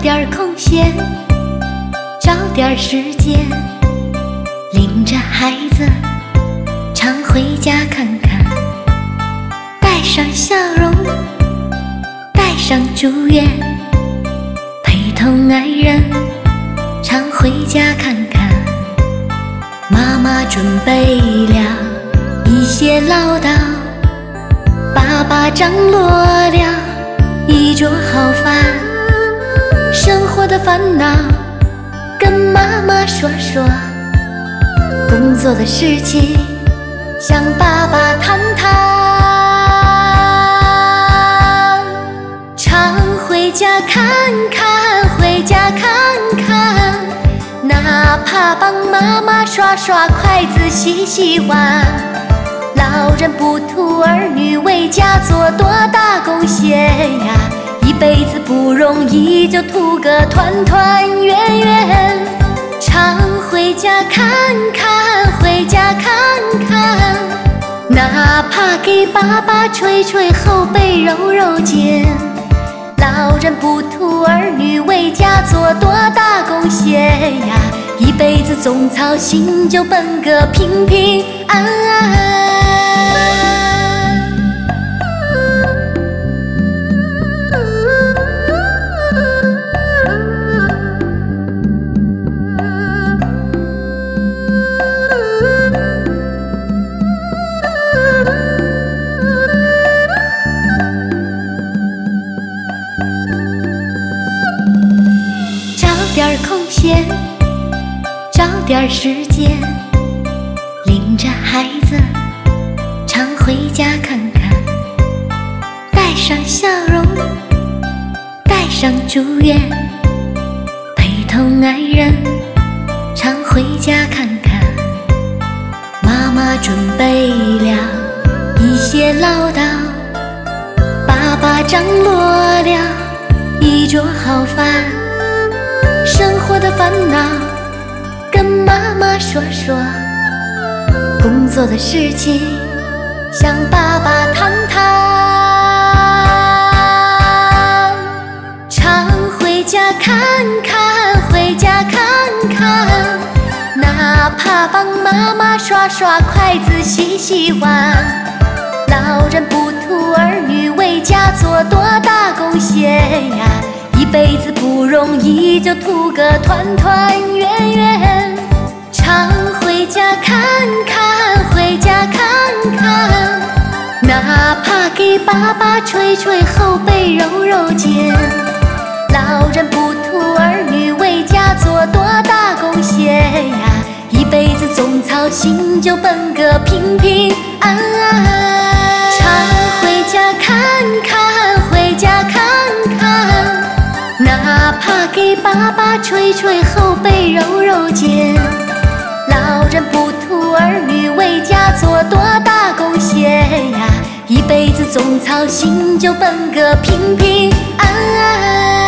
点空闲，找点时间，领着孩子常回家看看，带上笑容，带上祝愿，陪同爱人常回家看看。妈妈准备了一些唠叨，爸爸张罗了一桌好饭，生活的烦恼跟妈妈说说，工作的事情向爸爸谈谈。常回家看看，回家看看，哪怕帮妈妈刷刷筷子洗洗碗。老人不图儿女为家做多大贡献呀，一辈子不容易，就图个团团圆圆。常回家看看，回家看看，哪怕给爸爸捶捶后背揉揉肩。老人不图儿女为家做多大贡献呀，一辈子总操心，就奔个平平安安。点空闲，找点时间，领着孩子常回家看看，带上笑容，带上祝愿，陪同爱人常回家看看。妈妈准备了一些唠叨，爸爸张罗了一桌好饭，生活的烦恼跟妈妈说说，工作的事情向爸爸谈谈。常回家看看，回家看看，哪怕帮妈妈刷刷筷子洗洗碗。老人不图儿女为家做多大贡献呀，一辈子不容易，就图个团团圆圆。常回家看看，回家看看，哪怕给爸爸捶捶后背揉揉肩。老人不图儿女为家做多大贡献呀，一辈子总操心，就奔个平平安安。常回家看看，回家看看，哪怕给爸爸捶捶后背揉揉肩。老人不图儿女为家做多大贡献呀，一辈子总操心，就奔个平平安安。